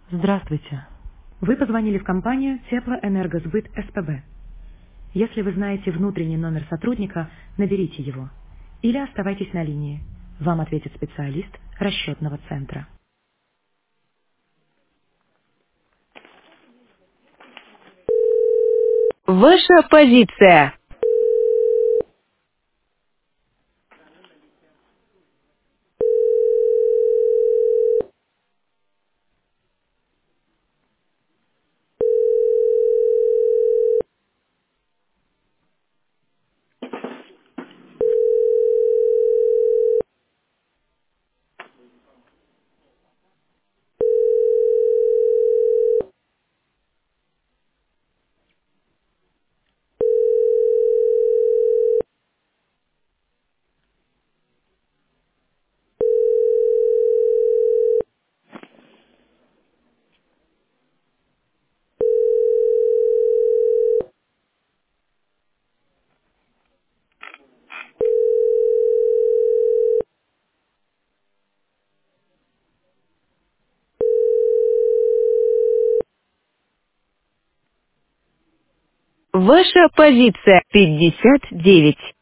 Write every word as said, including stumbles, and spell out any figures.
Здравствуйте. Вы позвонили в компанию Теплоэнергосбыт СПБ. Если вы знаете внутренний номер сотрудника, наберите его. Или оставайтесь на линии. Вам ответит специалист расчетного центра. Ваша позиция. Ваша позиция. пятьдесят девять.